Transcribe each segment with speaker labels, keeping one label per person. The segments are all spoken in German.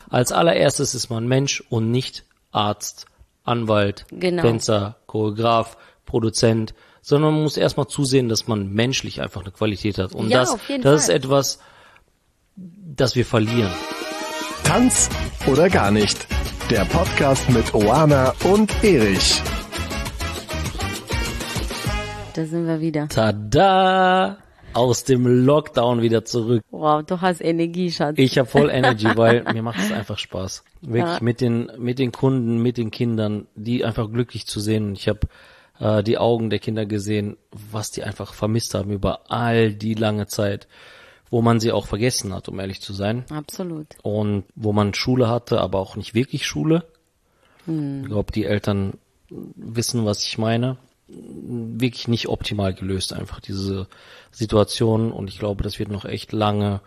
Speaker 1: als allererstes ist man Mensch und nicht Arzt, Anwalt, Tänzer, Choreograf, Produzent, sondern man muss erstmal zusehen, dass man menschlich einfach eine Qualität hat. Und das ist etwas, das wir verlieren.
Speaker 2: Tanz oder gar nicht. Der Podcast mit Oana und Erich.
Speaker 3: Da sind wir wieder.
Speaker 1: Tada! Aus dem Lockdown wieder zurück.
Speaker 3: Wow, du hast Energie, Schatz.
Speaker 1: Ich habe voll Energy, weil mir macht es einfach Spaß. Wirklich mit den Kunden, mit den Kindern, die einfach glücklich zu sehen. Und ich habe die Augen der Kinder gesehen, was die einfach vermisst haben über all die lange Zeit, wo man sie auch vergessen hat, um ehrlich zu sein.
Speaker 3: Absolut.
Speaker 1: Und wo man Schule hatte, aber auch nicht wirklich Schule. Ich glaube, die Eltern wissen, was ich meine. Wirklich nicht optimal gelöst, einfach diese Situation. Und ich glaube, das wird noch echt lange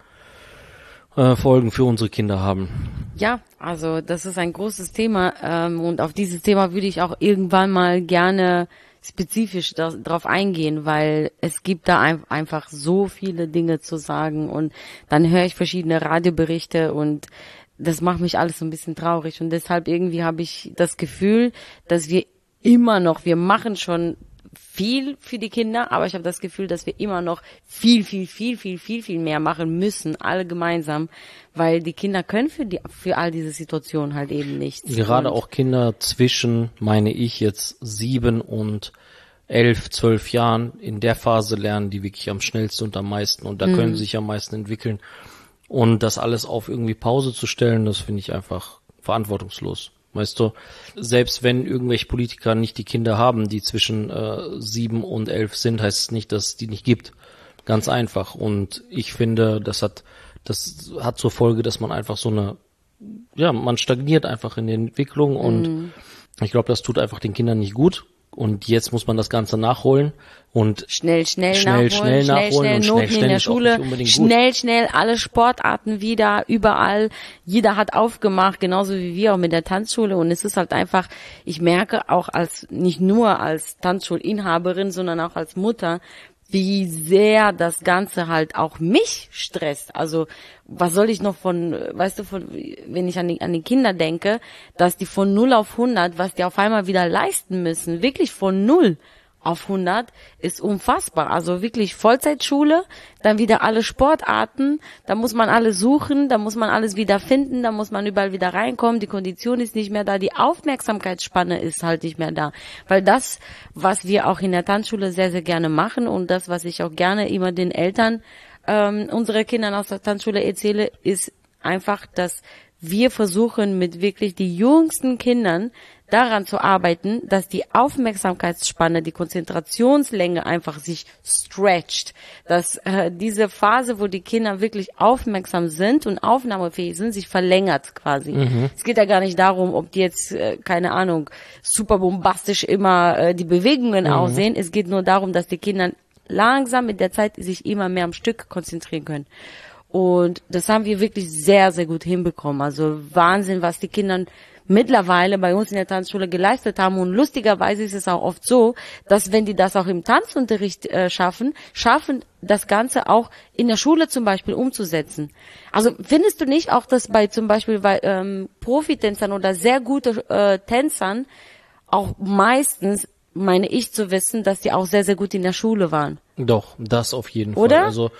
Speaker 1: Folgen für unsere Kinder haben.
Speaker 3: Ja, also das ist ein großes Thema. Und auf dieses Thema würde ich auch irgendwann mal gerne spezifisch drauf eingehen, weil es gibt da einfach so viele Dinge zu sagen. Und dann höre ich verschiedene Radioberichte und das macht mich alles so ein bisschen traurig. Und deshalb irgendwie habe ich das Gefühl, dass wir machen schon viel für die Kinder, aber ich habe das Gefühl, dass wir immer noch viel mehr machen müssen, alle gemeinsam, weil die Kinder können für all diese Situationen halt eben nichts.
Speaker 1: Gerade auch Kinder zwischen, meine ich, jetzt 7 und 11, 12 Jahren, in der Phase lernen die wirklich am schnellsten und am meisten und da können sie sich am meisten entwickeln. Und das alles auf irgendwie Pause zu stellen, das finde ich einfach verantwortungslos. Weißt du, selbst wenn irgendwelche Politiker nicht die Kinder haben, die zwischen 7 und 11 sind, heißt es nicht, dass es die nicht gibt. Ganz einfach. Und ich finde, das hat zur Folge, dass man einfach man stagniert einfach in der Entwicklung und ich glaube, das tut einfach den Kindern nicht gut. Und jetzt muss man das Ganze nachholen und
Speaker 3: schnell nachholen und Noten in der Schule, schnell alle Sportarten wieder, überall. Jeder hat aufgemacht, genauso wie wir auch mit der Tanzschule. Und es ist halt einfach, ich merke auch nicht nur als Tanzschulinhaberin, sondern auch als Mutter, wie sehr das Ganze halt auch mich stresst. Also was soll ich noch wenn ich an die Kinder denke, dass die von 0 auf 100, was die auf einmal wieder leisten müssen, wirklich von 0 auf 100, ist unfassbar. Also wirklich Vollzeitschule, dann wieder alle Sportarten, da muss man alles suchen, da muss man alles wieder finden, da muss man überall wieder reinkommen, die Kondition ist nicht mehr da, die Aufmerksamkeitsspanne ist halt nicht mehr da. Weil das, was wir auch in der Tanzschule sehr, sehr gerne machen und das, was ich auch gerne immer den Eltern unsere Kindern aus der Tanzschule erzähle, ist einfach, dass wir versuchen mit wirklich die jüngsten Kindern daran zu arbeiten, dass die Aufmerksamkeitsspanne, die Konzentrationslänge einfach sich stretcht, dass diese Phase, wo die Kinder wirklich aufmerksam sind und aufnahmefähig sind, sich verlängert quasi. Es geht ja gar nicht darum, ob die jetzt, keine Ahnung, super bombastisch immer die Bewegungen aussehen. Es geht nur darum, dass die Kinder langsam mit der Zeit sich immer mehr am Stück konzentrieren können. Und das haben wir wirklich sehr, sehr gut hinbekommen. Also Wahnsinn, was die Kinder mittlerweile bei uns in der Tanzschule geleistet haben. Und lustigerweise ist es auch oft so, dass wenn die das auch im Tanzunterricht schaffen das Ganze auch in der Schule zum Beispiel umzusetzen. Also findest du nicht auch, dass zum Beispiel bei Profitänzern oder sehr gute Tänzern auch meistens, meine ich zu wissen, dass die auch sehr, sehr gut in der Schule waren?
Speaker 1: Doch, das auf jeden
Speaker 3: Fall. Oder?
Speaker 1: Also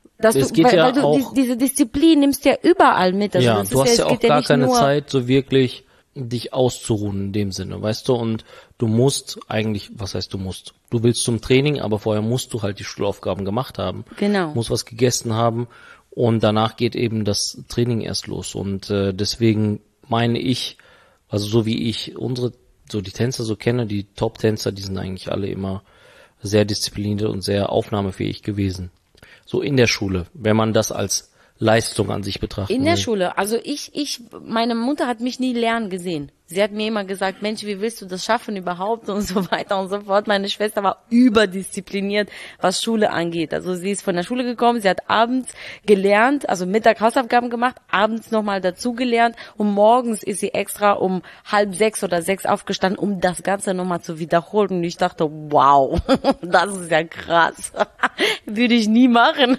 Speaker 3: weil du diese Disziplin nimmst ja überall mit. Also
Speaker 1: ja, du hast ja auch gar keine Zeit, so wirklich dich auszuruhen in dem Sinne, weißt du? Und du musst eigentlich, was heißt du musst? Du willst zum Training, aber vorher musst du halt die Schulaufgaben gemacht haben.
Speaker 3: Genau.
Speaker 1: Musst was gegessen haben und danach geht eben das Training erst los. Und deswegen meine ich, also so wie ich die Tänzer so kenne, die Top-Tänzer, die sind eigentlich alle immer sehr diszipliniert und sehr aufnahmefähig gewesen. So in der Schule, wenn man das als Leistung an sich betrachtet.
Speaker 3: In der Schule, also meine Mutter hat mich nie lernen gesehen. Sie hat mir immer gesagt, Mensch, wie willst du das schaffen überhaupt und so weiter und so fort. Meine Schwester war überdiszipliniert, was Schule angeht. Also sie ist von der Schule gekommen, sie hat abends gelernt, also Mittag Hausaufgaben gemacht, abends nochmal dazu gelernt und morgens ist sie extra um 5:30 oder 6 aufgestanden, um das Ganze nochmal zu wiederholen. Und ich dachte, wow, das ist ja krass. Würde ich nie machen.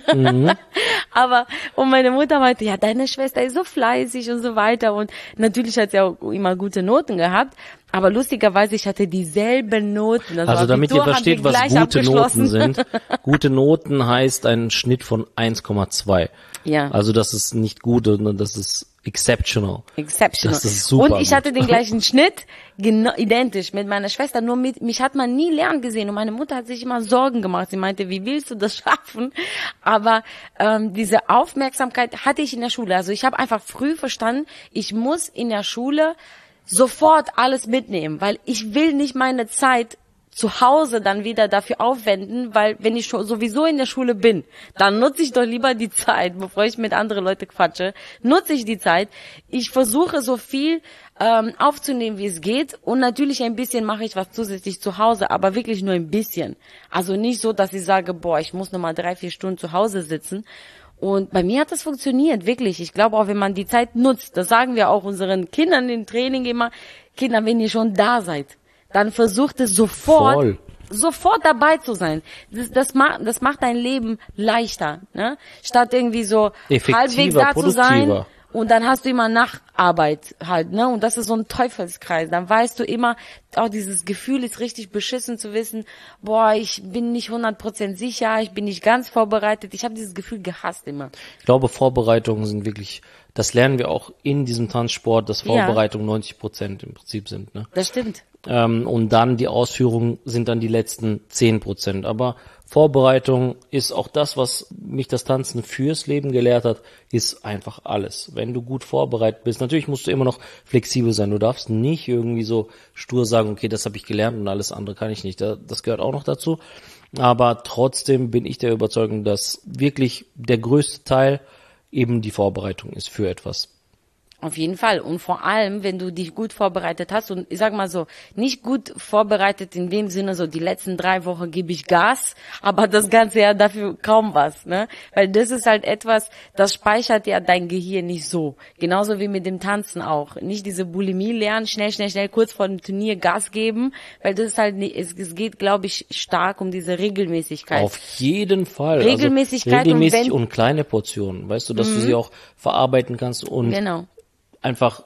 Speaker 3: Aber, und meine Mutter meinte, ja, deine Schwester ist so fleißig und so weiter. Und natürlich hat sie auch immer gute Noten gehabt. Aber lustigerweise, ich hatte dieselben Noten.
Speaker 1: Also damit ihr versteht, was gute Noten sind. Gute Noten heißt ein Schnitt von 1,2.
Speaker 3: Ja.
Speaker 1: Also das ist nicht gut, sondern das ist exceptional.
Speaker 3: Exceptional.
Speaker 1: Das ist super.
Speaker 3: Und ich hatte den gleichen Schnitt, genau, identisch mit meiner Schwester, nur mich hat man nie lernen gesehen und meine Mutter hat sich immer Sorgen gemacht. Sie meinte, wie willst du das schaffen? Aber diese Aufmerksamkeit hatte ich in der Schule. Also ich habe einfach früh verstanden, ich muss in der Schule sofort alles mitnehmen, weil ich will nicht meine Zeit zu Hause dann wieder dafür aufwenden, weil wenn ich schon sowieso in der Schule bin, dann nutze ich doch lieber die Zeit, bevor ich mit anderen Leuten quatsche, nutze ich die Zeit. Ich versuche so viel aufzunehmen, wie es geht und natürlich ein bisschen mache ich was zusätzlich zu Hause, aber wirklich nur ein bisschen. Also nicht so, dass ich sage, boah, ich muss nochmal 3-4 Stunden zu Hause sitzen. Und bei mir hat das funktioniert, wirklich. Ich glaube auch, wenn man die Zeit nutzt, das sagen wir auch unseren Kindern im Training immer, Kinder, wenn ihr schon da seid, dann versucht es sofort dabei zu sein. Das macht dein Leben leichter, ne? Statt irgendwie so halbwegs da zu sein und dann hast du immer Nacharbeit halt, ne? Und das ist so ein Teufelskreis. Dann weißt du immer, auch dieses Gefühl ist richtig beschissen zu wissen, boah, ich bin nicht 100% sicher, ich bin nicht ganz vorbereitet. Ich habe dieses Gefühl gehasst immer.
Speaker 1: Ich glaube, Vorbereitungen sind wirklich, das lernen wir auch in diesem Tanzsport, dass Vorbereitungen 90% im Prinzip sind, ne?
Speaker 3: Das stimmt.
Speaker 1: Und dann die Ausführungen sind dann die letzten 10%. Aber Vorbereitung ist auch das, was mich das Tanzen fürs Leben gelehrt hat, ist einfach alles. Wenn du gut vorbereitet bist, natürlich musst du immer noch flexibel sein. Du darfst nicht irgendwie so stur sagen, okay, das habe ich gelernt und alles andere kann ich nicht. Das gehört auch noch dazu. Aber trotzdem bin ich der Überzeugung, dass wirklich der größte Teil eben die Vorbereitung ist für etwas.
Speaker 3: Auf jeden Fall. Und vor allem, wenn du dich gut vorbereitet hast und ich sag mal so, nicht gut vorbereitet in dem Sinne so, die letzten 3 Wochen gebe ich Gas, aber das ganze Jahr dafür kaum was, ne? Weil das ist halt etwas, das speichert ja dein Gehirn nicht so. Genauso wie mit dem Tanzen auch. Nicht diese Bulimie lernen, schnell, kurz vor dem Turnier Gas geben, weil das ist halt nicht, es geht, glaube ich, stark um diese Regelmäßigkeit.
Speaker 1: Auf jeden Fall.
Speaker 3: Regelmäßigkeit
Speaker 1: also regelmäßig und kleine Portionen. Weißt du, dass du sie auch verarbeiten kannst und
Speaker 3: genau.
Speaker 1: einfach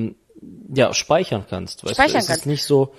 Speaker 1: speichern kannst. Weißt du, es ist nicht so,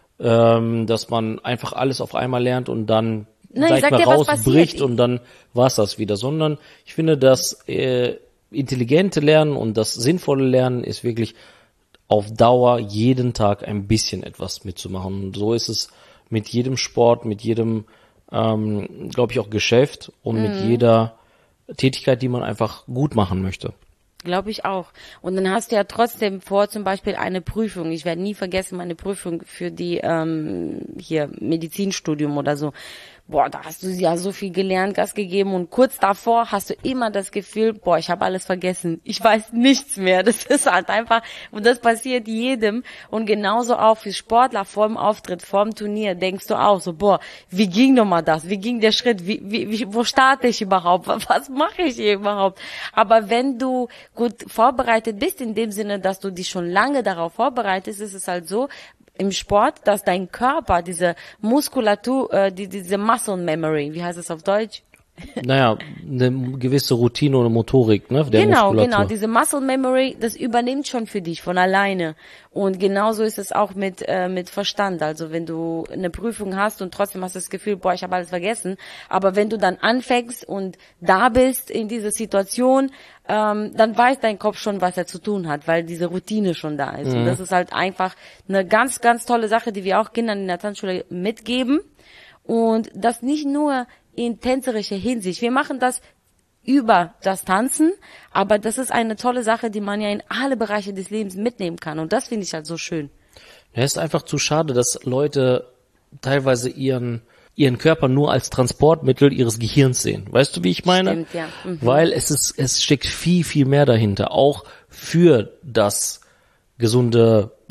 Speaker 1: dass man einfach alles auf einmal lernt und dann rausbricht und dann war's das wieder, sondern ich finde, das intelligente Lernen und das sinnvolle Lernen ist wirklich auf Dauer jeden Tag ein bisschen etwas mitzumachen. Und so ist es mit jedem Sport, mit jedem, glaube ich, auch Geschäft und mit jeder Tätigkeit, die man einfach gut machen möchte.
Speaker 3: Glaube ich auch. Und dann hast du ja trotzdem vor, zum Beispiel eine Prüfung. Ich werde nie vergessen, meine Prüfung für die hier Medizinstudium oder so. Boah, da hast du ja so viel gelernt, Gas gegeben und kurz davor hast du immer das Gefühl, boah, ich habe alles vergessen. Ich weiß nichts mehr. Das ist halt einfach, und das passiert jedem. Und genauso auch für Sportler vor dem Auftritt, vor dem Turnier, denkst du auch so, boah, wie ging nochmal das? Wie ging der Schritt? Wo starte ich überhaupt? Was mache ich hier überhaupt? Aber wenn du gut vorbereitet bist, in dem Sinne, dass du dich schon lange darauf vorbereitest, ist es halt so, im Sport, dass dein Körper, diese Muskulatur, diese Muscle Memory, wie heißt es auf Deutsch?
Speaker 1: Naja, eine gewisse Routine oder Motorik, ne? Der Muskulatur.
Speaker 3: Genau, diese Muscle Memory, das übernimmt schon für dich von alleine. Und genauso ist es auch mit Verstand. Also wenn du eine Prüfung hast und trotzdem hast du das Gefühl, boah, ich habe alles vergessen. Aber wenn du dann anfängst und da bist in dieser Situation, dann weiß dein Kopf schon, was er zu tun hat, weil diese Routine schon da ist. Und das ist halt einfach eine ganz, ganz tolle Sache, die wir auch Kindern in der Tanzschule mitgeben. Und das nicht nur in tänzerischer Hinsicht. Wir machen das über das Tanzen, aber das ist eine tolle Sache, die man ja in alle Bereiche des Lebens mitnehmen kann. Und das finde ich halt so schön.
Speaker 1: Ja, ist einfach zu schade, dass Leute teilweise ihren Körper nur als Transportmittel ihres Gehirns sehen. Weißt du, wie ich meine?
Speaker 3: Stimmt, ja.
Speaker 1: Weil es steckt viel, viel mehr dahinter. Auch für das gesunde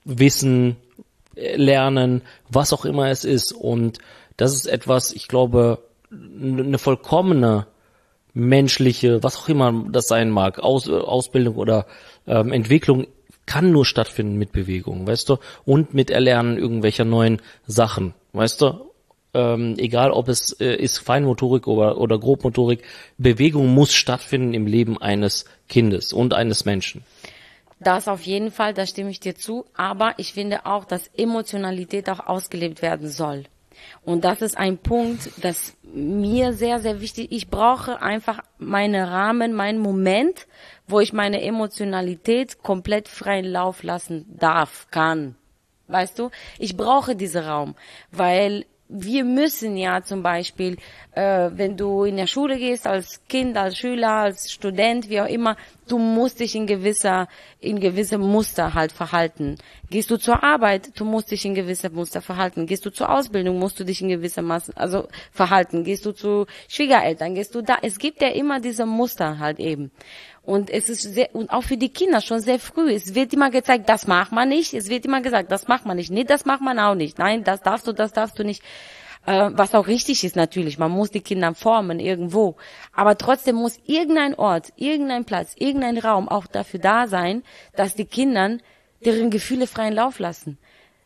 Speaker 1: Wissen, Lernen, was auch immer es ist. Und das ist etwas, ich glaube, eine vollkommene menschliche, was auch immer das sein mag, Ausbildung oder Entwicklung kann nur stattfinden mit Bewegung, weißt du, und mit Erlernen irgendwelcher neuen Sachen, weißt du, egal ob es ist Feinmotorik oder Grobmotorik, Bewegung muss stattfinden im Leben eines Kindes und eines Menschen.
Speaker 3: Das auf jeden Fall, da stimme ich dir zu, aber ich finde auch, dass Emotionalität auch ausgelebt werden soll. Und das ist ein Punkt, das mir sehr, sehr wichtig ist. Ich brauche einfach meine Rahmen, meinen Moment, wo ich meine Emotionalität komplett freien Lauf lassen darf, kann. Weißt du? Ich brauche diesen Raum, weil wir müssen ja zum Beispiel, wenn du in der Schule gehst, als Kind, als Schüler, als Student, wie auch immer, du musst dich in gewisse Muster halt verhalten. Gehst du zur Arbeit, du musst dich in gewisse Muster verhalten. Gehst du zur Ausbildung, musst du dich in gewisse Massen, also verhalten. Gehst du zu Schwiegereltern, gehst du da. Es gibt ja immer diese Muster halt eben. Und es ist sehr, und auch für die Kinder schon sehr früh. Es wird immer gezeigt, das macht man nicht. Es wird immer gesagt, das macht man nicht. Nee, das macht man auch nicht. Nein, das darfst du nicht. Was auch richtig ist natürlich. Man muss die Kinder formen irgendwo. Aber trotzdem muss irgendein Ort, irgendein Platz, irgendein Raum auch dafür da sein, dass die Kinder deren Gefühle freien Lauf lassen.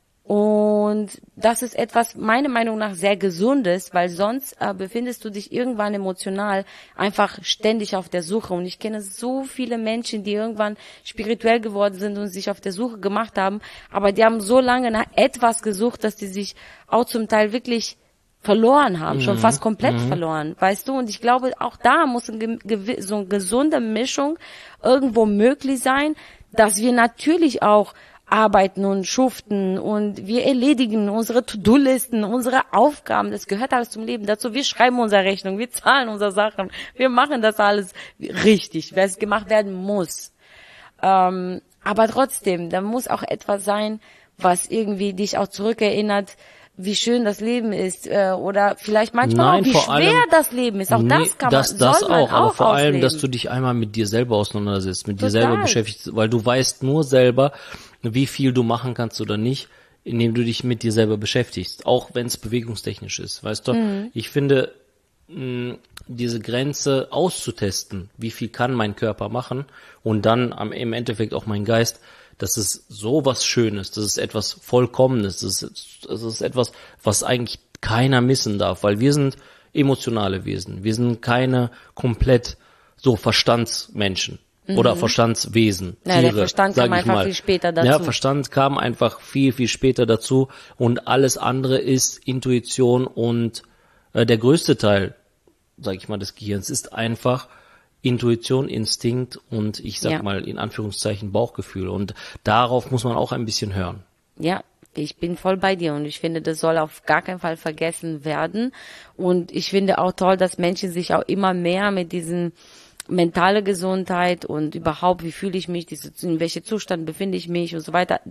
Speaker 3: Und das ist etwas, meiner Meinung nach, sehr Gesundes, weil sonst befindest du dich irgendwann emotional einfach ständig auf der Suche. Und ich kenne so viele Menschen, die irgendwann spirituell geworden sind und sich auf der Suche gemacht haben, aber die haben so lange nach etwas gesucht, dass die sich auch zum Teil wirklich verloren haben, schon fast komplett verloren, weißt du? Und ich glaube, auch da muss so eine gesunde Mischung irgendwo möglich sein, dass wir natürlich auch arbeiten und schuften und wir erledigen unsere To-Do-Listen, unsere Aufgaben, das gehört alles zum Leben dazu. Wir schreiben unsere Rechnung, wir zahlen unsere Sachen, wir machen das alles richtig, was gemacht werden muss. Aber trotzdem, da muss auch etwas sein, was irgendwie dich auch zurückerinnert, wie schön das Leben ist, oder vielleicht manchmal auch, wie schwer das Leben ist. Auch das kann man,
Speaker 1: das auch, aber vor allem, dass du dich einmal mit dir selber auseinandersetzt, mit dir selber beschäftigst, weil du weißt nur selber, wie viel du machen kannst oder nicht, indem du dich mit dir selber beschäftigst, auch wenn es bewegungstechnisch ist, weißt du? Ich finde, diese Grenze auszutesten, wie viel kann mein Körper machen und dann im Endeffekt auch mein Geist, das ist so was Schönes, das ist etwas Vollkommenes, das ist etwas, was eigentlich keiner missen darf, weil wir sind emotionale Wesen, wir sind keine komplett so Verstandsmenschen oder Verstandswesen.
Speaker 3: Ja, der Verstand kam einfach viel später dazu.
Speaker 1: Ja, Verstand kam einfach viel, viel später dazu und alles andere ist Intuition und der größte Teil, sag ich mal, des Gehirns ist einfach Intuition, Instinkt und ich sag mal in Anführungszeichen Bauchgefühl und darauf muss man auch ein bisschen hören.
Speaker 3: Ja, ich bin voll bei dir und ich finde, das soll auf gar keinen Fall vergessen werden und ich finde auch toll, dass Menschen sich auch immer mehr mit diesen mentale Gesundheit und überhaupt, wie fühle ich mich, in welchem Zustand befinde ich mich und so weiter.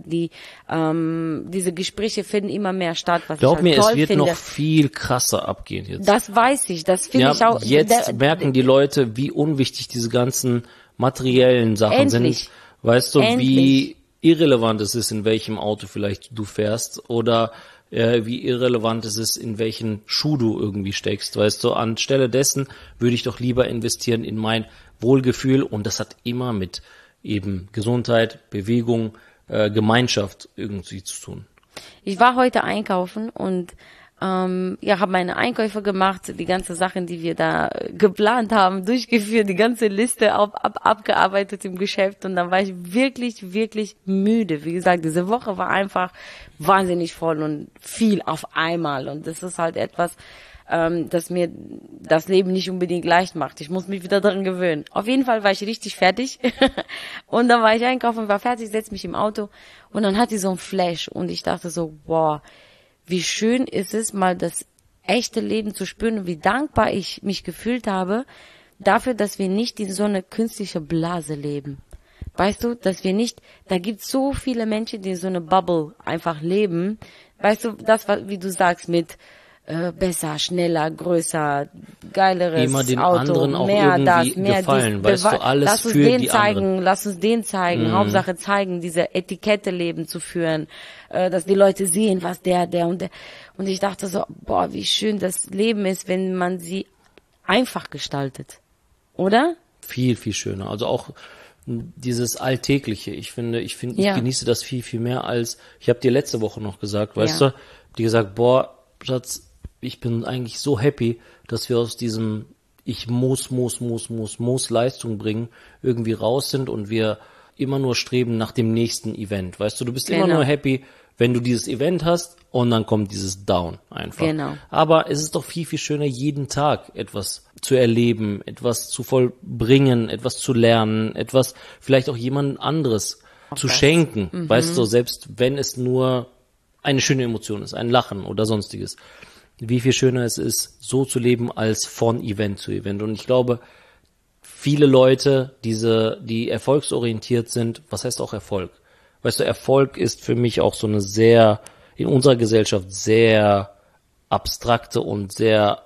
Speaker 3: Diese Gespräche finden immer mehr statt, was
Speaker 1: Glaub
Speaker 3: ich
Speaker 1: mir,
Speaker 3: halt toll
Speaker 1: es wird
Speaker 3: finde.
Speaker 1: noch viel krasser abgehen jetzt.
Speaker 3: Das weiß ich, das finde ich auch.
Speaker 1: Jetzt merken die Leute, wie unwichtig diese ganzen materiellen Sachen sind. Weißt du, wie irrelevant es ist, in welchem Auto vielleicht du fährst oder wie irrelevant es ist, in welchen Schuh du irgendwie steckst, weißt du, anstelle dessen würde ich doch lieber investieren in mein Wohlgefühl und das hat immer mit eben Gesundheit, Bewegung, Gemeinschaft irgendwie zu tun.
Speaker 3: Ich war heute einkaufen und habe meine Einkäufe gemacht, die ganzen Sachen, die wir da geplant haben, durchgeführt, die ganze Liste abgearbeitet im Geschäft und dann war ich wirklich, wirklich müde. Wie gesagt, diese Woche war einfach wahnsinnig voll und viel auf einmal und das ist halt etwas, das mir das Leben nicht unbedingt leicht macht. Ich muss mich wieder daran gewöhnen. Auf jeden Fall war ich richtig fertig und dann war ich einkaufen, war fertig, setz mich im Auto und dann hatte ich so ein Flash und ich dachte so, wow, wie schön ist es, mal das echte Leben zu spüren und wie dankbar ich mich gefühlt habe dafür, dass wir nicht in so eine künstliche Blase leben. Weißt du, dass wir nicht, da gibt es so viele Menschen, die in so eine Bubble einfach leben. Weißt du, das, wie du sagst, mit besser, schneller, größer, geileres
Speaker 1: immer den
Speaker 3: Auto,
Speaker 1: anderen auch
Speaker 3: mehr
Speaker 1: irgendwie
Speaker 3: das, mehr
Speaker 1: gefallen, weißt du, alles für die anderen.
Speaker 3: Lass uns den zeigen, Hauptsache zeigen, diese Etikette Leben zu führen, dass die Leute sehen, was der und der. Und ich dachte so, boah, wie schön das Leben ist, wenn man sie einfach gestaltet, oder?
Speaker 1: Viel, viel schöner. Also auch dieses Alltägliche. Ich genieße das viel, viel mehr als, ich habe dir letzte Woche noch gesagt, weißt du, die gesagt, boah, Schatz, ich bin eigentlich so happy, dass wir aus diesem ich muss Leistung bringen, irgendwie raus sind und wir immer nur streben nach dem nächsten Event. Weißt du, du bist immer nur happy, wenn du dieses Event hast und dann kommt dieses Down einfach.
Speaker 3: Genau.
Speaker 1: Aber es ist doch viel, viel schöner, jeden Tag etwas zu erleben, etwas zu vollbringen, etwas zu lernen, etwas vielleicht auch jemand anderes zu schenken. Weißt du, selbst wenn es nur eine schöne Emotion ist, ein Lachen oder sonstiges. Wie viel schöner es ist, so zu leben als von Event zu Event. Und ich glaube, viele Leute, die erfolgsorientiert sind, was heißt auch Erfolg? Weißt du, Erfolg ist für mich auch so eine sehr, in unserer Gesellschaft sehr abstrakte und sehr,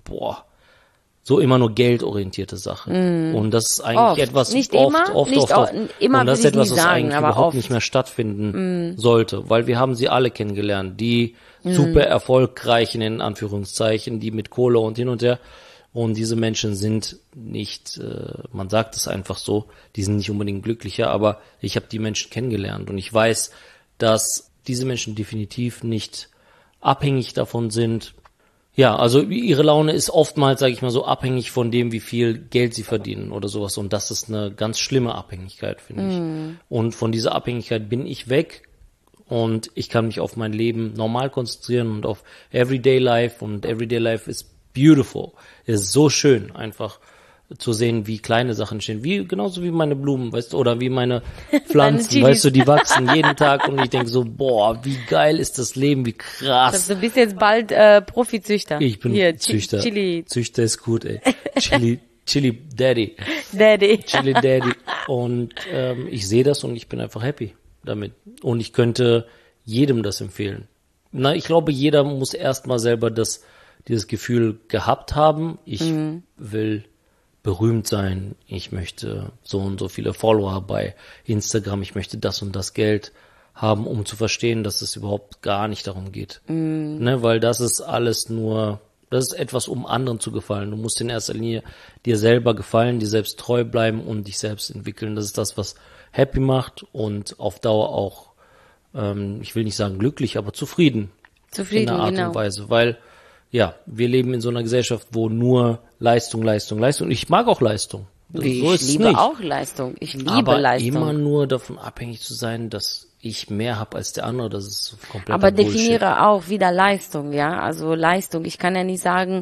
Speaker 1: so immer nur geldorientierte Sache. Und das ist eigentlich etwas, oft.
Speaker 3: Immer
Speaker 1: und das ist etwas, was
Speaker 3: sagen,
Speaker 1: eigentlich überhaupt nicht mehr stattfinden sollte, weil wir haben sie alle kennengelernt, die super erfolgreichen, in Anführungszeichen, die mit Kohle und hin und her. Und diese Menschen sind nicht, man sagt es einfach so, die sind nicht unbedingt glücklicher, aber ich habe die Menschen kennengelernt und ich weiß, dass diese Menschen definitiv nicht abhängig davon sind. Ja, also ihre Laune ist oftmals, sage ich mal so, abhängig von dem, wie viel Geld sie verdienen oder sowas. Und das ist eine ganz schlimme Abhängigkeit, finde ich. Und von dieser Abhängigkeit bin ich weg und ich kann mich auf mein Leben normal konzentrieren und auf Everyday Life. Und Everyday Life ist beautiful. Es ist so schön, einfach zu sehen, wie kleine Sachen stehen, genauso wie meine Blumen, weißt du, oder wie meine Pflanzen, weißt du, die wachsen jeden Tag und ich denke so, boah, wie geil ist das Leben, wie krass.
Speaker 3: Du bist jetzt bald Profizüchter.
Speaker 1: Ich bin Züchter.
Speaker 3: Chili.
Speaker 1: Züchter ist gut, ey. Chili Daddy. Chili Daddy. Und ich sehe das und ich bin einfach happy damit. Und ich könnte jedem das empfehlen. Ich glaube, jeder muss erstmal selber dieses Gefühl gehabt haben. Ich will berühmt sein, ich möchte so und so viele Follower bei Instagram, ich möchte das und das Geld haben, um zu verstehen, dass es überhaupt gar nicht darum geht. Ne, weil das ist alles nur, das ist etwas, um anderen zu gefallen. Du musst in erster Linie dir selber gefallen, dir selbst treu bleiben und dich selbst entwickeln. Das ist das, was happy macht und auf Dauer auch, ich will nicht sagen glücklich, aber zufrieden in einer Art und Weise, weil ja, wir leben in so einer Gesellschaft, wo nur Leistung. Ich mag auch Leistung.
Speaker 3: Ich liebe auch Leistung. Ich liebe Leistung.
Speaker 1: Aber immer nur davon abhängig zu sein, dass ich mehr habe als der andere, das ist komplett
Speaker 3: Aber definiere auch wieder Leistung, ja. Also Leistung. Ich kann ja nicht sagen,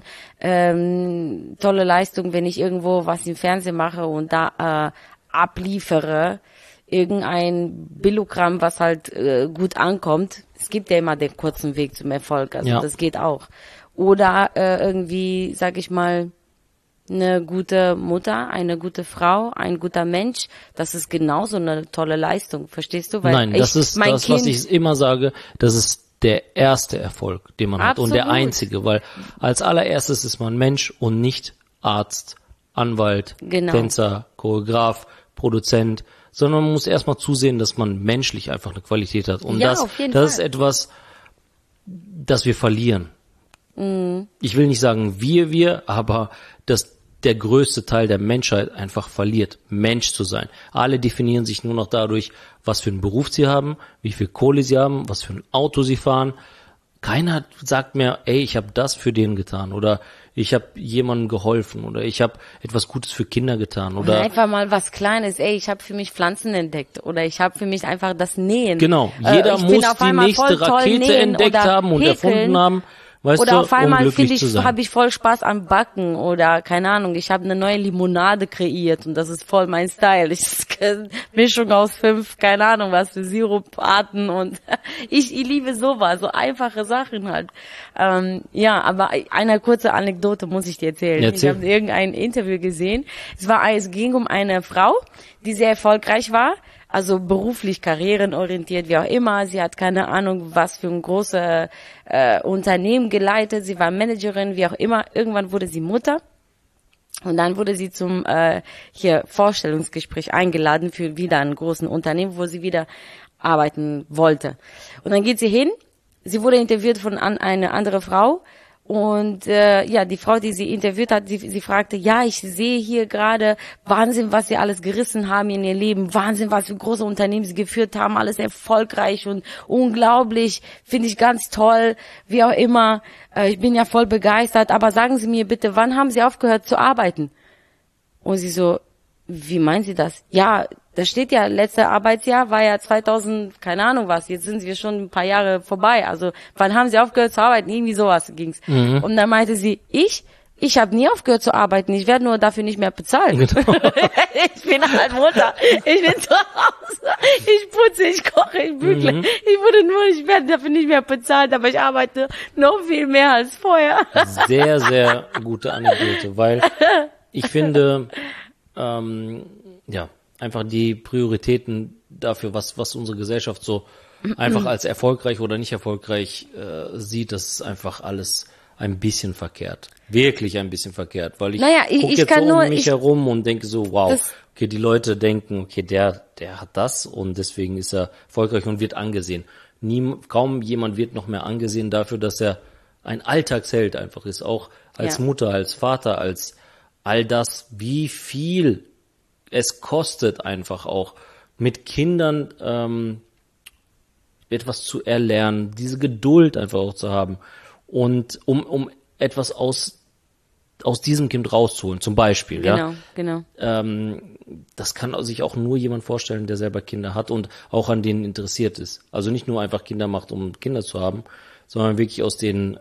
Speaker 3: tolle Leistung, wenn ich irgendwo was im Fernsehen mache und da abliefere, irgendein Billogramm, was halt gut ankommt. Es gibt ja immer den kurzen Weg zum Erfolg, also das geht auch. Oder irgendwie, sag ich mal, eine gute Mutter, eine gute Frau, ein guter Mensch, das ist genauso eine tolle Leistung, verstehst du? Weil
Speaker 1: Nein, das ist das, was ich immer sage, das ist der erste Erfolg, den man hat und der einzige, weil als allererstes ist man Mensch und nicht Arzt, Anwalt, Tänzer, Choreograf, Produzent, sondern man muss erstmal zusehen, dass man menschlich einfach eine Qualität hat und das ist etwas, das wir verlieren. Ich will nicht sagen aber dass der größte Teil der Menschheit einfach verliert, Mensch zu sein. Alle definieren sich nur noch dadurch, was für einen Beruf sie haben, wie viel Kohle sie haben, was für ein Auto sie fahren. Keiner sagt mir, ey, ich habe das für den getan oder ich habe jemandem geholfen oder ich habe etwas Gutes für Kinder getan oder
Speaker 3: einfach mal was Kleines, ey, ich habe für mich Pflanzen entdeckt oder ich habe für mich einfach das Nähen.
Speaker 1: Genau, jeder muss die nächste Rakete entdeckt haben und erfunden haben. Weißt
Speaker 3: oder
Speaker 1: du,
Speaker 3: auf einmal habe ich voll Spaß am Backen oder keine Ahnung, ich habe eine neue Limonade kreiert und das ist voll mein Style. Mischung aus 5, keine Ahnung was für Siruparten und ich liebe sowas, so einfache Sachen halt. Ja, aber eine kurze Anekdote muss ich dir erzählen. Ich habe irgendein Interview gesehen. Es ging um eine Frau, die sehr erfolgreich war, also beruflich karrierenorientiert, wie auch immer. Sie hat keine Ahnung, was für ein großes Unternehmen geleitet. Sie war Managerin, wie auch immer. Irgendwann wurde sie Mutter. Und dann wurde sie zum Vorstellungsgespräch eingeladen für wieder einen großen Unternehmen, wo sie wieder arbeiten wollte. Und dann geht sie hin. Sie wurde interviewt von einer anderen Frau. Und die Frau, die sie interviewt hat, sie fragte, ja, ich sehe hier gerade Wahnsinn, was sie alles gerissen haben in ihr Leben, Wahnsinn, was für große Unternehmen sie geführt haben, alles erfolgreich und unglaublich, finde ich ganz toll, wie auch immer, ich bin ja voll begeistert, aber sagen Sie mir bitte, wann haben Sie aufgehört zu arbeiten? Und sie so, wie meinen Sie das? Ja, da steht ja, letztes Arbeitsjahr war ja 2000, keine Ahnung was, jetzt sind wir schon ein paar Jahre vorbei, also wann haben Sie aufgehört zu arbeiten? Irgendwie sowas ging's. Mhm. Und dann meinte sie, ich habe nie aufgehört zu arbeiten, ich werde nur dafür nicht mehr bezahlt. Genau. Ich bin halt Mutter, ich bin zu Hause, ich putze, ich koche, ich bügle, ich werde dafür nicht mehr bezahlt, aber ich arbeite noch viel mehr als vorher.
Speaker 1: Sehr, sehr gute Anekdote, weil ich finde, einfach die Prioritäten dafür, was unsere Gesellschaft so einfach als erfolgreich oder nicht erfolgreich sieht, das ist einfach alles ein bisschen verkehrt. Wirklich ein bisschen verkehrt, weil ich gucke jetzt so um mich herum und denke so, wow, okay, die Leute denken, okay, der hat das und deswegen ist er erfolgreich und wird angesehen. Kaum jemand wird noch mehr angesehen dafür, dass er ein Alltagsheld einfach ist, auch als Mutter, als Vater, als all das, wie viel es kostet einfach auch, mit Kindern etwas zu erlernen, diese Geduld einfach auch zu haben und um etwas aus diesem Kind rauszuholen, zum Beispiel.
Speaker 3: Genau.
Speaker 1: Das kann sich auch nur jemand vorstellen, der selber Kinder hat und auch an denen interessiert ist. Also nicht nur einfach Kinder macht, um Kinder zu haben, sondern wirklich aus denen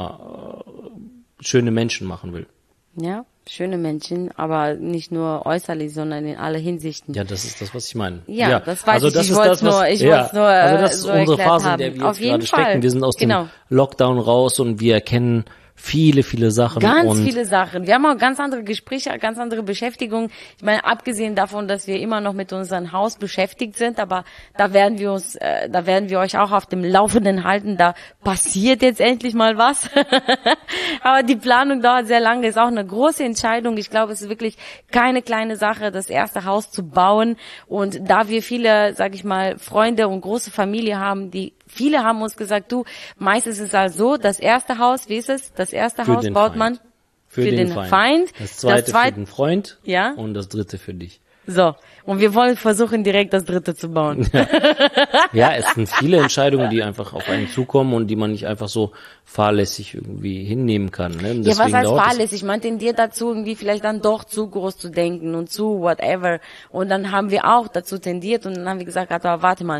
Speaker 1: schöne Menschen machen will.
Speaker 3: Ja, schöne Menschen, aber nicht nur äußerlich, sondern in alle Hinsichten.
Speaker 1: Ja, das ist das, was ich meine.
Speaker 3: Ja, das weiß ich wollte es nur
Speaker 1: also das ist unsere Phase, in der wir jetzt gerade stecken. Wir sind aus dem Lockdown raus und wir erkennen viele Sachen.
Speaker 3: Ganz viele Sachen. Wir haben auch ganz andere Gespräche, ganz andere Beschäftigung. Ich meine, abgesehen davon, dass wir immer noch mit unserem Haus beschäftigt sind, aber da werden wir euch auch auf dem Laufenden halten. Da passiert jetzt endlich mal was. Aber die Planung dauert sehr lange, ist auch eine große Entscheidung. Ich glaube, es ist wirklich keine kleine Sache, das erste Haus zu bauen. Und da wir viele, sag ich mal, Freunde und große Familie haben, viele haben uns gesagt, meistens ist es halt so, das erste Haus, wie ist es? Das erste Haus baut man für den Feind.
Speaker 1: Das zweite für den Freund. Ja. Und das dritte für dich.
Speaker 3: So. Und wir wollen versuchen, direkt das dritte zu bauen.
Speaker 1: Ja, es sind viele Entscheidungen, die einfach auf einen zukommen und die man nicht einfach so fahrlässig irgendwie hinnehmen kann. Ne?
Speaker 3: Ja, was heißt fahrlässig? Man tendiert dazu, irgendwie vielleicht dann doch zu groß zu denken und zu whatever. Und dann haben wir auch dazu tendiert und dann haben wir gesagt, aber warte mal,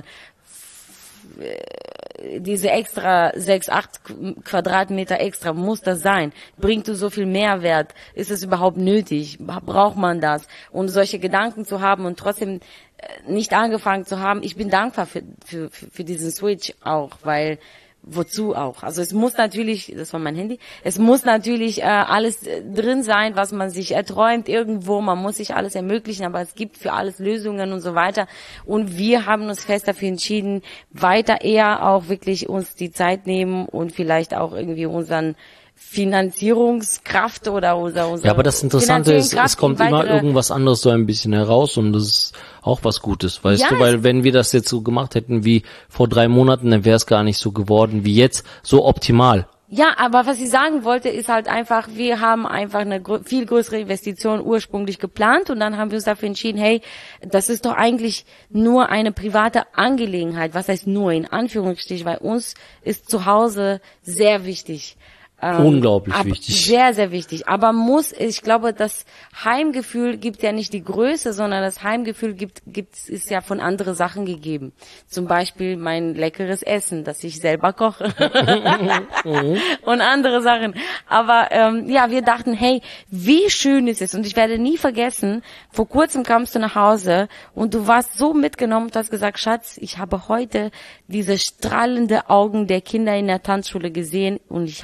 Speaker 3: diese extra 6-8 Quadratmeter extra, muss das sein? Bringt du so viel Mehrwert? Ist es überhaupt nötig? Braucht man das? Und solche Gedanken zu haben und trotzdem nicht angefangen zu haben, ich bin dankbar für diesen Switch auch, weil wozu auch? Also es muss natürlich, das war mein Handy, es muss natürlich alles drin sein, was man sich erträumt irgendwo, man muss sich alles ermöglichen, aber es gibt für alles Lösungen und so weiter. Und wir haben uns fest dafür entschieden, weiter eher auch wirklich uns die Zeit nehmen und vielleicht auch irgendwie unseren Finanzierungskraft oder unser
Speaker 1: Ja, aber das Interessante ist, es kommt immer irgendwas anderes so ein bisschen heraus und das ist auch was Gutes, weißt du, weil wenn wir das jetzt so gemacht hätten wie vor 3 Monaten, dann wäre es gar nicht so geworden wie jetzt, so optimal.
Speaker 3: Ja, aber was ich sagen wollte, ist halt einfach, wir haben einfach eine viel größere Investition ursprünglich geplant und dann haben wir uns dafür entschieden, hey, das ist doch eigentlich nur eine private Angelegenheit. Was heißt nur, in Anführungsstrichen, weil uns ist zu Hause sehr wichtig.
Speaker 1: Unglaublich wichtig.
Speaker 3: Sehr, sehr wichtig. Aber ich glaube, das Heimgefühl gibt ja nicht die Größe, sondern das Heimgefühl ist ja von anderen Sachen gegeben. Zum Beispiel mein leckeres Essen, das ich selber koche. Und andere Sachen. Aber wir dachten, hey, wie schön ist es? Und ich werde nie vergessen, vor kurzem kamst du nach Hause und du warst so mitgenommen und hast gesagt, Schatz, ich habe heute diese strahlende Augen der Kinder in der Tanzschule gesehen und ich habe mich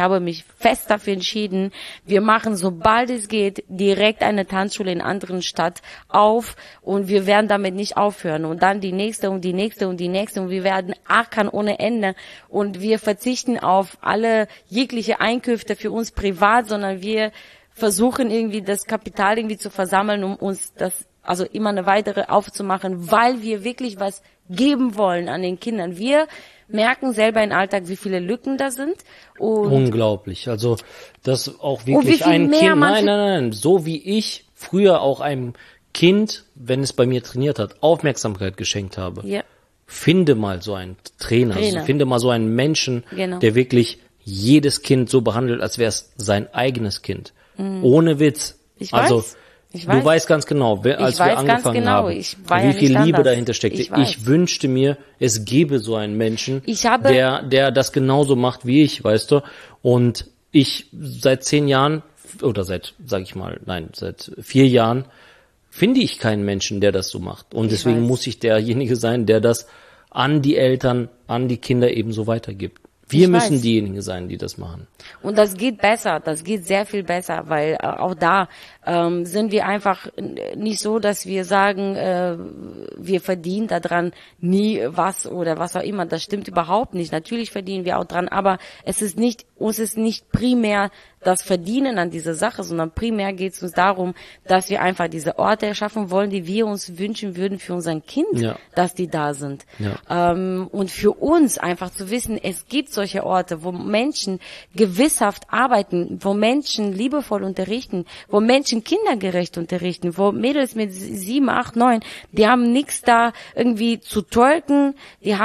Speaker 3: sich fest dafür entschieden, wir machen, sobald es geht, direkt eine Tanzschule in einer anderen Stadt auf und wir werden damit nicht aufhören. Und dann die nächste und die nächste und die nächste und wir werden ackern ohne Ende. Und wir verzichten auf alle jegliche Einkünfte für uns privat, sondern wir versuchen irgendwie das Kapital irgendwie zu versammeln, um uns das also immer eine weitere aufzumachen, weil wir wirklich was geben wollen an den Kindern. Wir merken selber im Alltag, wie viele Lücken da sind. Und
Speaker 1: unglaublich. Also, das auch wirklich ein Kind, nein, so wie ich früher auch einem Kind, wenn es bei mir trainiert hat, Aufmerksamkeit geschenkt habe.
Speaker 3: Ja.
Speaker 1: Finde mal so einen Trainer. Also finde mal so einen Menschen, der wirklich jedes Kind so behandelt, als wäre es sein eigenes Kind. Ohne Witz.
Speaker 3: Ich weiß.
Speaker 1: Du weißt ganz genau, als wir angefangen haben, wie viel Liebe dahinter steckte. Ich wünschte mir, es gäbe so einen Menschen, der das genauso macht wie ich, weißt du. Und ich seit 10 Jahren, oder seit 4 Jahren, finde ich keinen Menschen, der das so macht. Und deswegen muss ich derjenige sein, der das an die Eltern, an die Kinder ebenso weitergibt. Wir müssen diejenigen sein, die das machen.
Speaker 3: Und das geht besser, das geht sehr viel besser, weil auch da sind wir einfach nicht so, dass wir sagen, wir verdienen daran nie was oder was auch immer. Das stimmt überhaupt nicht. Natürlich verdienen wir auch dran, aber uns ist nicht primär das Verdienen an dieser Sache, sondern primär geht es uns darum, dass wir einfach diese Orte erschaffen wollen, die wir uns wünschen würden für unser Kind, dass die da sind. Ja. Und für uns einfach zu wissen, es gibt solche Orte, wo Menschen gewisshaft arbeiten, wo Menschen liebevoll unterrichten, wo Menschen kindergerecht unterrichten, wo Mädels mit 7, 8, 9, die haben nichts da irgendwie zu twerken,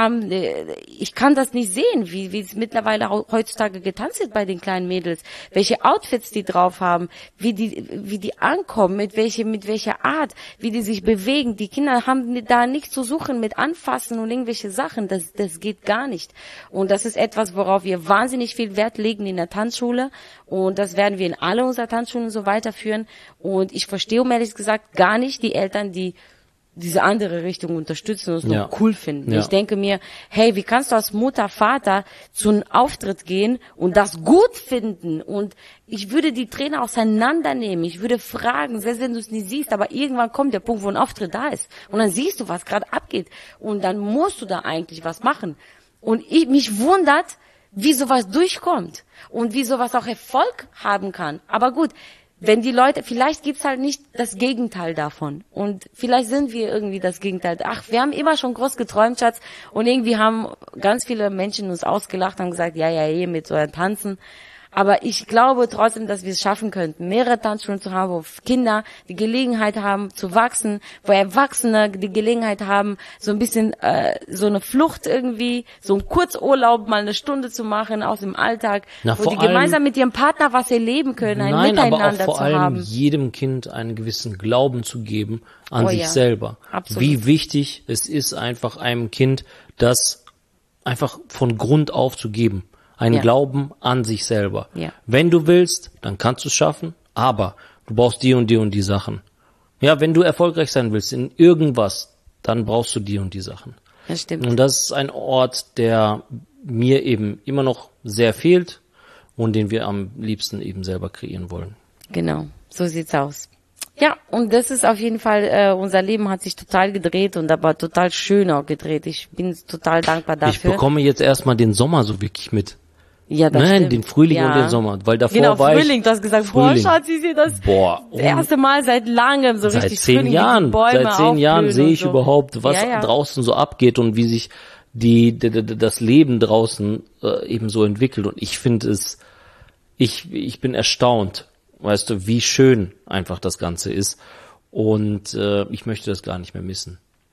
Speaker 3: ich kann das nicht sehen, wie es mittlerweile heutzutage getanzt wird bei den kleinen Mädels, welche Outfits die drauf haben, wie die ankommen, mit welcher Art, wie die sich bewegen. Die Kinder haben da nichts zu suchen mit Anfassen und irgendwelche Sachen. Das geht gar nicht. Und das ist etwas, worauf wir wahnsinnig viel Wert legen in der Tanzschule. Und das werden wir in alle unserer Tanzschulen so weiterführen. Und ich verstehe, um ehrlich gesagt, gar nicht die Eltern, die diese andere Richtung unterstützen und es nur cool finden. Ja. Ich denke mir, hey, wie kannst du als Mutter, Vater zu einem Auftritt gehen und das gut finden? Und ich würde die Trainer auseinandernehmen. Ich würde fragen, selbst wenn du es nicht siehst, aber irgendwann kommt der Punkt, wo ein Auftritt da ist. Und dann siehst du, was gerade abgeht. Und dann musst du da eigentlich was machen. Und mich wundert, wie sowas durchkommt und wie sowas auch Erfolg haben kann. Aber gut, wenn die Leute, vielleicht gibt's halt nicht das Gegenteil davon. Und vielleicht sind wir irgendwie das Gegenteil. Ach, wir haben immer schon groß geträumt, Schatz. Und irgendwie haben ganz viele Menschen uns ausgelacht und gesagt, ja, mit so einem Tanzen. Aber ich glaube trotzdem, dass wir es schaffen könnten, mehrere Tanzschulen zu haben, wo Kinder die Gelegenheit haben zu wachsen, wo Erwachsene die Gelegenheit haben, so ein bisschen so eine Flucht irgendwie, so einen Kurzurlaub, mal eine Stunde zu machen aus dem Alltag, wo die gemeinsam mit ihrem Partner was erleben können, ein Miteinander
Speaker 1: aber auch vor
Speaker 3: zu
Speaker 1: allem
Speaker 3: haben.
Speaker 1: Jedem Kind einen gewissen Glauben zu geben an sich selber.
Speaker 3: Absolut.
Speaker 1: Wie wichtig es ist, einfach einem Kind das einfach von Grund auf zu geben. Einen Glauben an sich selber.
Speaker 3: Ja.
Speaker 1: Wenn du willst, dann kannst du es schaffen, aber du brauchst die und die Sachen. Ja, wenn du erfolgreich sein willst in irgendwas, dann brauchst du die und die Sachen.
Speaker 3: Das stimmt.
Speaker 1: Und das ist ein Ort, der mir eben immer noch sehr fehlt und den wir am liebsten eben selber kreieren wollen.
Speaker 3: Genau, so sieht's aus. Ja, und das ist auf jeden Fall, unser Leben hat sich total gedreht und aber total schön auch gedreht. Ich bin total dankbar dafür.
Speaker 1: Ich bekomme jetzt erstmal den Sommer so wirklich mit.
Speaker 3: Ja, das stimmt.
Speaker 1: Den Frühling und den Sommer, weil davor
Speaker 3: genau,
Speaker 1: war
Speaker 3: Frühling, du hast gesagt, boah, Schatz, ich sehe das erste Mal seit langem so richtig
Speaker 1: Frühling, seit 10 Jahren sehe ich überhaupt, was draußen so abgeht und wie sich das Leben draußen eben so entwickelt. Und ich finde es, ich bin erstaunt, weißt du, wie schön einfach das Ganze ist. Und ich möchte das gar nicht mehr missen.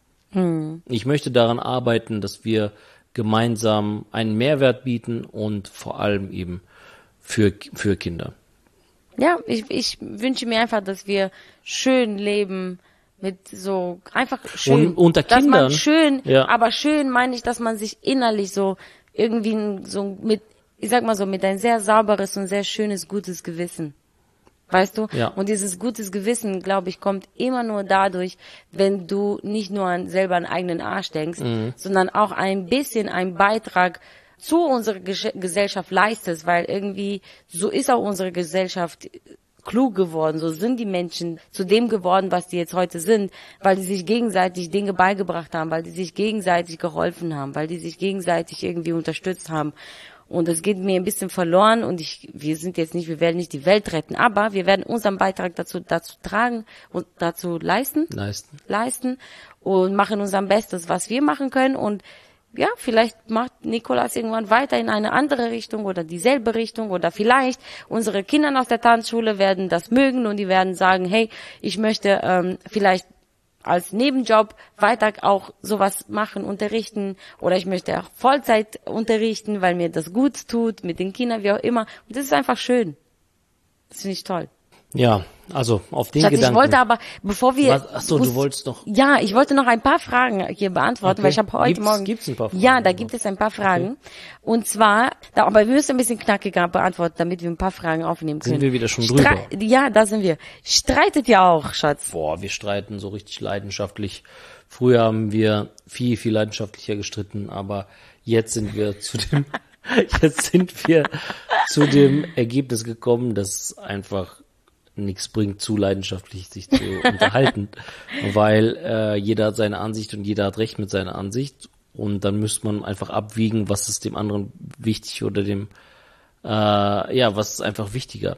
Speaker 1: Ich möchte daran arbeiten, dass wir gemeinsam einen Mehrwert bieten und vor allem eben für Kinder.
Speaker 3: Ja, ich wünsche mir einfach, dass wir schön leben, mit so einfach schön.
Speaker 1: Und unter Kindern.
Speaker 3: Dass man schön, aber schön meine ich, dass man sich innerlich so irgendwie so mit, ich sag mal so, mit ein sehr sauberes und sehr schönes, gutes Gewissen. Weißt du?
Speaker 1: Ja.
Speaker 3: Und dieses gutes Gewissen, glaube ich, kommt immer nur dadurch, wenn du nicht nur selber an eigenen Arsch denkst, sondern auch ein bisschen einen Beitrag zu unserer Gesellschaft leistest, weil irgendwie so ist auch unsere Gesellschaft klug geworden, so sind die Menschen zu dem geworden, was die jetzt heute sind, weil die sich gegenseitig Dinge beigebracht haben, weil die sich gegenseitig geholfen haben, weil die sich gegenseitig irgendwie unterstützt haben. Und es geht mir ein bisschen verloren und wir werden nicht die Welt retten, aber wir werden unseren Beitrag dazu tragen und dazu leisten und machen unser Bestes, was wir machen können. Und ja, vielleicht macht Nicolas irgendwann weiter in eine andere Richtung oder dieselbe Richtung oder vielleicht unsere Kinder aus der Tanzschule werden das mögen und die werden sagen, hey, ich möchte vielleicht als Nebenjob weiter auch sowas machen, unterrichten oder ich möchte auch Vollzeit unterrichten, weil mir das gut tut mit den Kindern, wie auch immer. Und das ist einfach schön. Das finde ich toll.
Speaker 1: Ja, also auf den
Speaker 3: Schatz,
Speaker 1: Gedanken.
Speaker 3: Ich wollte aber, bevor wir...
Speaker 1: Du wolltest noch...
Speaker 3: Ja, ich wollte noch ein paar Fragen hier beantworten, weil ich habe heute Morgen...
Speaker 1: Gibt's ein paar Fragen?
Speaker 3: Ja, da gibt es ein paar Fragen. Okay. Und zwar, aber wir müssen ein bisschen knackiger beantworten, damit wir ein paar Fragen aufnehmen können.
Speaker 1: Sind wir wieder schon drüber?
Speaker 3: Ja, da sind wir. Streitet ihr auch, Schatz?
Speaker 1: Boah, wir streiten so richtig leidenschaftlich. Früher haben wir viel, viel leidenschaftlicher gestritten, aber jetzt sind wir zu dem Ergebnis gekommen, dass einfach nichts bringt, zu leidenschaftlich sich zu unterhalten, weil jeder hat seine Ansicht und jeder hat recht mit seiner Ansicht und dann müsste man einfach abwiegen, was ist dem anderen wichtig oder was ist einfach wichtiger.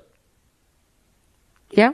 Speaker 3: Ja.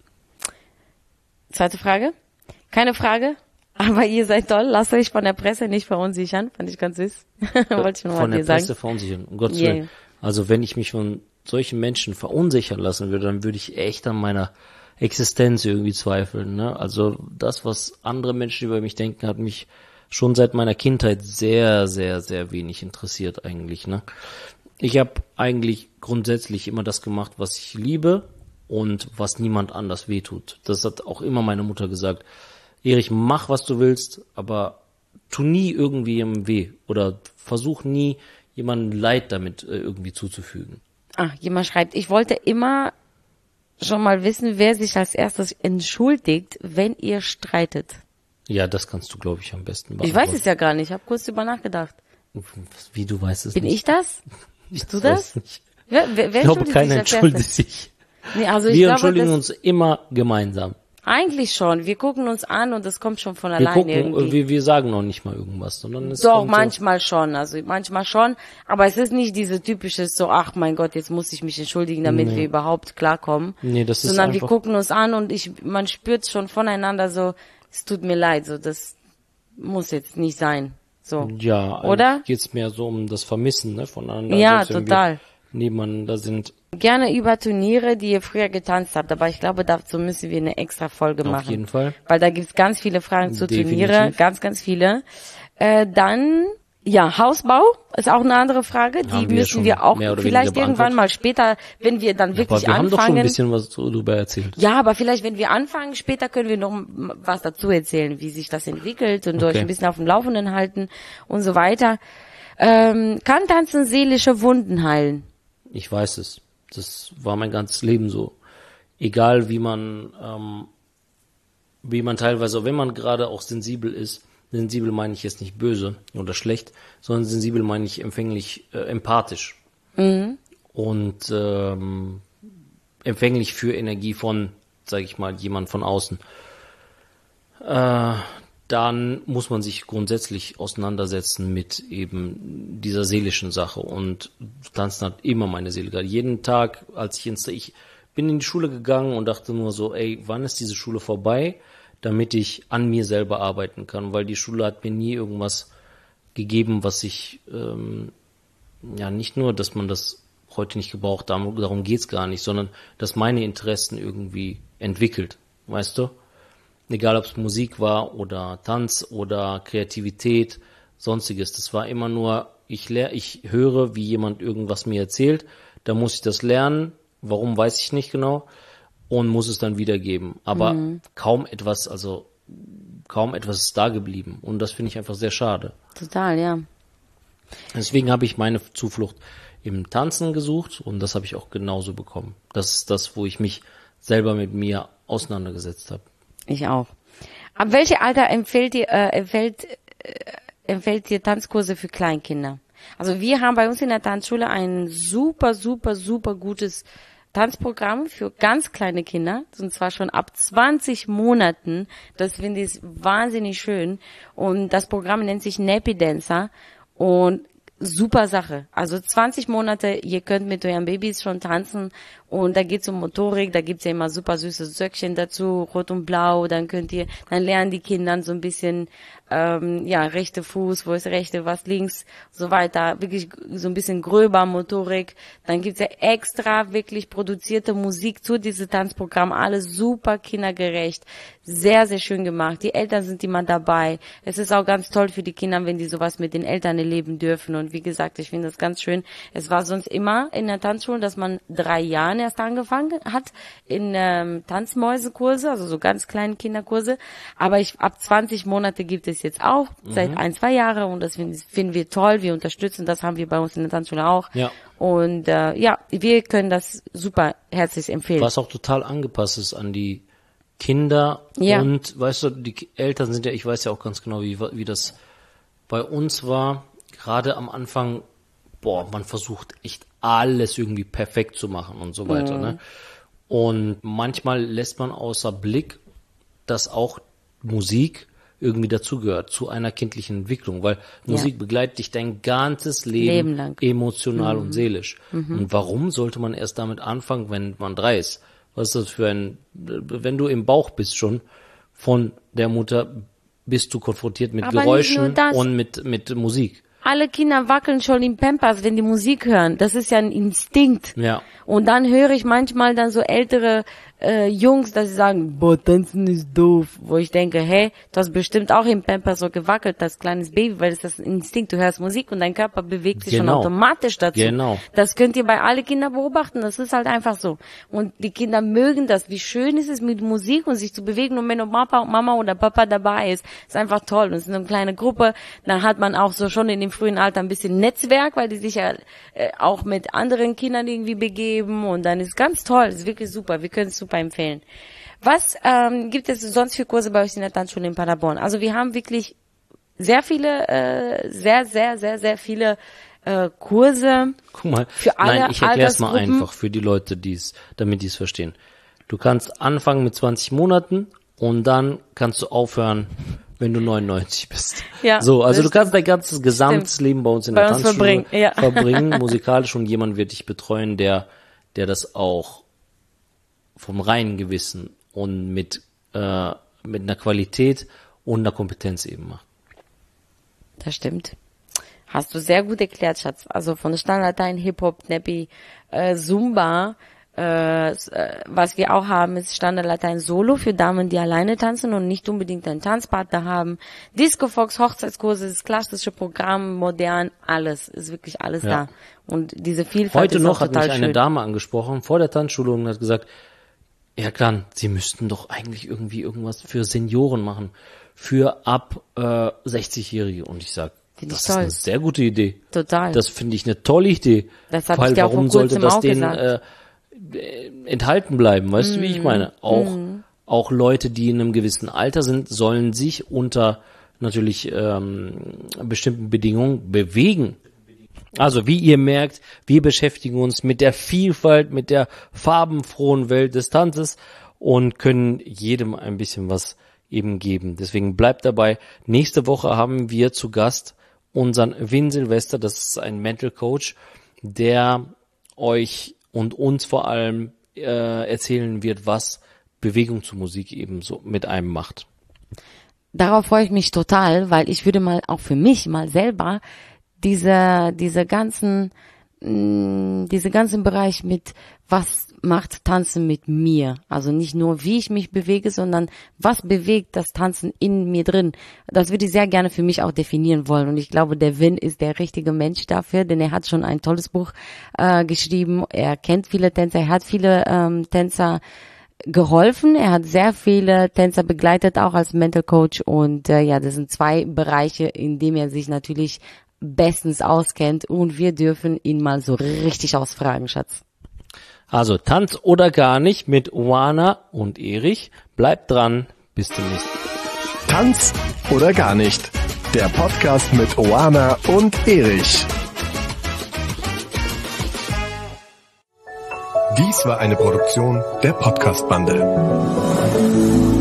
Speaker 3: Zweite Frage. Keine Frage, aber ihr seid toll. Lasst euch von der Presse nicht verunsichern. Fand ich ganz süß. Wollte ich nur mal dir sagen. Von der Presse
Speaker 1: verunsichern, um Gottes Willen. Also wenn ich mich von solchen Menschen verunsichern lassen würde, dann würde ich echt an meiner Existenz irgendwie zweifeln. Ne? Also das, was andere Menschen über mich denken, hat mich schon seit meiner Kindheit sehr, sehr, sehr wenig interessiert eigentlich. Ne? Ich habe eigentlich grundsätzlich immer das gemacht, was ich liebe und was niemand anders wehtut. Das hat auch immer meine Mutter gesagt. Erich, mach, was du willst, aber tu nie irgendwie jemandem weh oder versuch nie, jemandem Leid damit irgendwie zuzufügen.
Speaker 3: Jemand schreibt, ich wollte immer schon mal wissen, wer sich als erstes entschuldigt, wenn ihr streitet.
Speaker 1: Ja, das kannst du, glaube ich, am besten
Speaker 3: beantworten. Ich weiß es ja gar nicht, ich habe kurz drüber nachgedacht.
Speaker 1: Wie, du weißt es
Speaker 3: nicht? Bin ich das? Bist du das?
Speaker 1: Nicht.
Speaker 3: Wer
Speaker 1: ich glaube, keiner entschuldigt sich.
Speaker 3: Nee, also
Speaker 1: wir entschuldigen uns immer gemeinsam.
Speaker 3: Eigentlich schon. Wir gucken uns an und das kommt schon von alleine irgendwie.
Speaker 1: Wir sagen noch nicht mal irgendwas, sondern es
Speaker 3: doch, manchmal schon. Also manchmal schon. Aber es ist nicht diese typische so, ach mein Gott, jetzt muss ich mich entschuldigen, damit wir überhaupt klarkommen.
Speaker 1: Nee, das ist
Speaker 3: sondern wir gucken uns an und man spürt schon voneinander so, es tut mir leid, so das muss jetzt nicht sein. So.
Speaker 1: Ja,
Speaker 3: oder?
Speaker 1: Geht's mehr so um das Vermissen, ne, voneinander.
Speaker 3: Ja, total.
Speaker 1: Nebeneinander sind.
Speaker 3: Gerne über Turniere, die ihr früher getanzt habt, aber ich glaube, dazu müssen wir eine extra Folge machen.
Speaker 1: Auf jeden Fall.
Speaker 3: Weil da gibt's ganz viele Fragen zu Turniere, ganz, ganz viele. Dann, ja, Hausbau ist auch eine andere Frage, die müssen wir auch vielleicht irgendwann mal später, wenn wir dann wirklich anfangen.
Speaker 1: Aber wir haben doch schon ein bisschen was darüber erzählt.
Speaker 3: Ja, aber vielleicht, wenn wir anfangen, später können wir noch was dazu erzählen, wie sich das entwickelt und euch ein bisschen auf dem Laufenden halten und so weiter. Kann Tanzen seelische Wunden heilen?
Speaker 1: Ich weiß es. Das war mein ganzes Leben so. Egal wie man teilweise, wenn man gerade auch sensibel ist, sensibel meine ich jetzt nicht böse oder schlecht, sondern sensibel meine ich empathisch. Mhm. Und empfänglich für Energie von, sage ich mal, jemand von außen. Dann muss man sich grundsätzlich auseinandersetzen mit eben dieser seelischen Sache und Tanzen hat immer meine Seele gehalten. Jeden Tag, ich bin in die Schule gegangen und dachte nur so, ey, wann ist diese Schule vorbei, damit ich an mir selber arbeiten kann, weil die Schule hat mir nie irgendwas gegeben, was ich, nicht nur, dass man das heute nicht gebraucht, darum geht's gar nicht, sondern dass meine Interessen irgendwie entwickelt, weißt du? Egal, ob es Musik war oder Tanz oder Kreativität, sonstiges. Das war immer nur, ich höre, wie jemand irgendwas mir erzählt, da muss ich das lernen, warum weiß ich nicht genau und muss es dann wiedergeben. Aber kaum etwas ist da geblieben und das finde ich einfach sehr schade.
Speaker 3: Total, ja.
Speaker 1: Deswegen habe ich meine Zuflucht im Tanzen gesucht und das habe ich auch genauso bekommen. Das ist das, wo ich mich selber mit mir auseinandergesetzt habe.
Speaker 3: Ich auch. Ab welchem Alter empfiehlt ihr Tanzkurse für Kleinkinder? Also wir haben bei uns in der Tanzschule ein super, super, super gutes Tanzprogramm für ganz kleine Kinder, und zwar schon ab 20 Monaten. Das finde ich wahnsinnig schön. Und das Programm nennt sich Nappy Dancer und super Sache. Also 20 Monate, ihr könnt mit euren Babys schon tanzen und da geht's um Motorik, da gibt's ja immer super süße Söckchen dazu, rot und blau, dann lernen die Kinder so ein bisschen, rechte Fuß, wo ist rechte, was links, so weiter, wirklich so ein bisschen gröber Motorik. Dann gibt's ja extra wirklich produzierte Musik zu diesem Tanzprogramm, alles super kindergerecht, sehr, sehr schön gemacht. Die Eltern sind immer dabei. Es ist auch ganz toll für die Kinder, wenn die sowas mit den Eltern erleben dürfen. Und wie gesagt, ich finde das ganz schön. Es war sonst immer in der Tanzschule, dass man 3 Jahren erst angefangen hat in Tanzmäusekurse, also so ganz kleinen Kinderkurse. Aber ab 20 Monate gibt es jetzt auch, seit 1-2 Jahre. Und das finden wir toll. Wir unterstützen, das haben wir bei uns in der Tanzschule auch.
Speaker 1: Ja.
Speaker 3: Und wir können das super herzlich empfehlen.
Speaker 1: Was auch total angepasst ist an die Kinder.
Speaker 3: Ja.
Speaker 1: Und weißt du, die Eltern sind ja, ich weiß ja auch ganz genau, wie das bei uns war. Gerade am Anfang, man versucht echt alles irgendwie perfekt zu machen und so weiter, ne? Und manchmal lässt man außer Blick, dass auch Musik irgendwie dazugehört, zu einer kindlichen Entwicklung, weil Musik begleitet dich dein ganzes Leben
Speaker 3: lang.
Speaker 1: Emotional und seelisch. Und warum sollte man erst damit anfangen, wenn man 3 ist? Was ist das wenn du im Bauch bist schon von der Mutter, bist du konfrontiert mit
Speaker 3: Aber
Speaker 1: Geräuschen und mit Musik.
Speaker 3: Alle Kinder wackeln schon im Pampers, wenn die Musik hören. Das ist ja ein Instinkt.
Speaker 1: Ja.
Speaker 3: Und dann höre ich manchmal dann so ältere Jungs, dass sie sagen, tanzen ist doof. Wo ich denke, hey, du hast bestimmt auch im Pampers so gewackelt, das kleines Baby, weil das ist ein Instinkt. Du hörst Musik und dein Körper bewegt sich schon automatisch dazu.
Speaker 1: Genau.
Speaker 3: Das könnt ihr bei allen Kindern beobachten. Das ist halt einfach so. Und die Kinder mögen das. Wie schön ist es mit Musik und sich zu bewegen. Und wenn Mama oder Papa dabei ist einfach toll. Und es ist eine kleine Gruppe. Dann hat man auch so schon in dem frühen Alter ein bisschen Netzwerk, weil die sich ja auch mit anderen Kindern irgendwie begeben. Und dann ist ganz toll. Das ist wirklich super. Wir können es super empfehlen. Was gibt es sonst für Kurse bei euch in der Tanzschule in Paderborn? Also wir haben wirklich sehr viele, sehr viele Kurse.
Speaker 1: Guck mal,
Speaker 3: für alle
Speaker 1: ich erkläre es mal einfach für die Leute, damit die es verstehen. Du kannst anfangen mit 20 Monaten und dann kannst du aufhören, wenn du 99 bist.
Speaker 3: Ja,
Speaker 1: so, also du kannst dein ganzes gesamtes Leben bei uns in der Tanzschule verbringen, musikalisch, und jemand wird dich betreuen, der das auch vom reinen Gewissen und mit einer Qualität und einer Kompetenz eben macht.
Speaker 3: Das stimmt. Hast du sehr gut erklärt, Schatz. Also von Standardlatein, Hip-Hop, Nappy, Zumba, was wir auch haben, ist Standardlatein Solo für Damen, die alleine tanzen und nicht unbedingt einen Tanzpartner haben. Disco Fox, Hochzeitskurse, das klassische Programm, modern, alles, ist wirklich alles da. Und diese Vielfalt
Speaker 1: heute
Speaker 3: ist
Speaker 1: noch
Speaker 3: auch total
Speaker 1: hat mich eine Dame angesprochen vor der Tanzschule und hat gesagt, ja klar, sie müssten doch eigentlich irgendwie irgendwas für Senioren machen, für ab 60-Jährige. Und ich sag, das ist eine sehr gute Idee.
Speaker 3: Total.
Speaker 1: Das finde ich eine tolle Idee.
Speaker 3: Das habe ich dir auch vor
Speaker 1: warum sollte
Speaker 3: kurzem
Speaker 1: das
Speaker 3: auch
Speaker 1: denen
Speaker 3: gesagt.
Speaker 1: Enthalten bleiben? Weißt du, wie ich meine? Auch Leute, die in einem gewissen Alter sind, sollen sich unter natürlich bestimmten Bedingungen bewegen. Also wie ihr merkt, wir beschäftigen uns mit der Vielfalt, mit der farbenfrohen Welt des Tanzes und können jedem ein bisschen was eben geben. Deswegen bleibt dabei. Nächste Woche haben wir zu Gast unseren Win Silvester. Das ist ein Mental Coach, der euch und uns vor allem erzählen wird, was Bewegung zur Musik eben so mit einem macht.
Speaker 3: Darauf freue ich mich total, weil ich würde mal auch für mich mal selber diese ganzen Bereich mit, was macht Tanzen mit mir? Also nicht nur, wie ich mich bewege, sondern was bewegt das Tanzen in mir drin? Das würde ich sehr gerne für mich auch definieren wollen. Und ich glaube, der Win ist der richtige Mensch dafür, denn er hat schon ein tolles Buch geschrieben. Er kennt viele Tänzer, er hat viele Tänzer geholfen. Er hat sehr viele Tänzer begleitet, auch als Mental Coach. Und das sind 2 Bereiche, in denen er sich natürlich bestens auskennt, und wir dürfen ihn mal so richtig ausfragen, Schatz.
Speaker 1: Also Tanz oder gar nicht mit Oana und Erich. Bleibt dran, bis demnächst.
Speaker 2: Tanz oder gar nicht. Der Podcast mit Oana und Erich. Dies war eine Produktion der Podcast-Bande.